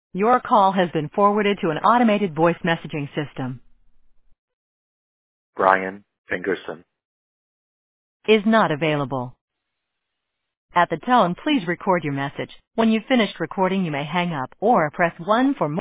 Your call has been forwarded to an automated voice messaging system. Brian Fingerson. Is not available. At the tone, please record your message. When you've finished recording, you may hang up or press 1 for more.